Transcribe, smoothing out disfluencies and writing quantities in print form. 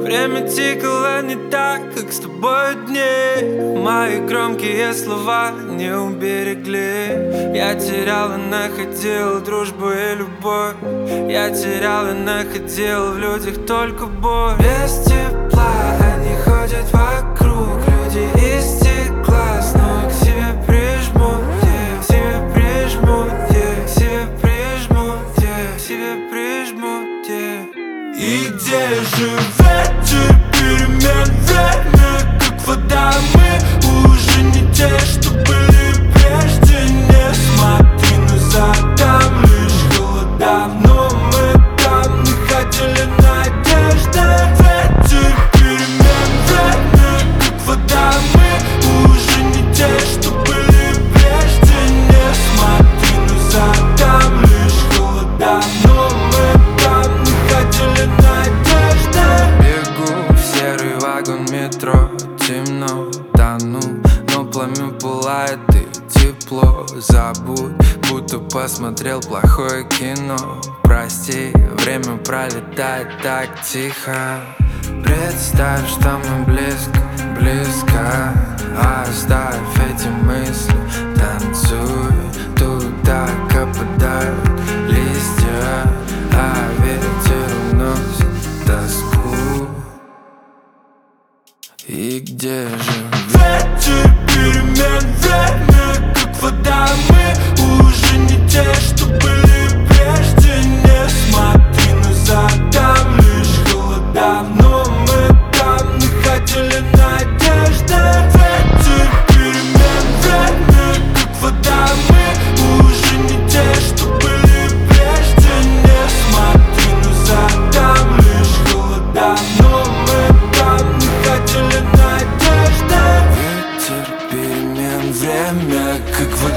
Время тикало не так, как с тобой дни. Мои громкие слова не уберегли. Я терял и находил дружбу и любовь. Я терял и находил в людях только боль. Без тепла они ходят вокруг. Люди из стекла снова к себе прижмут, к себе прижмут, к себе прижмут, к себе прижмут. И где же ветер перемен? Время как вода, мы уже не те, что были прежде. Не смотри назад, там лишь холода, но мы там находили надежды. Ветер перемен, время как вода, мы уже не те, что были прежде. Не смотри назад, там лишь холода, но мы там находили надежды. Бегу в серый вагон метро, темно, тону, но пламя пылает и тепло. Забудь, будто посмотрел плохое кино. Прости, время пролетает так тихо. Представь, что мы близко, близко. Оставь эти мысли, танцуй туда, как опадают листья, а ветер уносит тоску. И где же ветер перемен? Время как вода, мы уже не те, что были прежде. Не смотри назад, там лишь холода, но мы там находили надежды. Ветер перемен, время как вода, мы уже не те, что были прежде. Не смотри назад, там лишь холода, но мы там находили надежды. Ветер перемен, время как вода.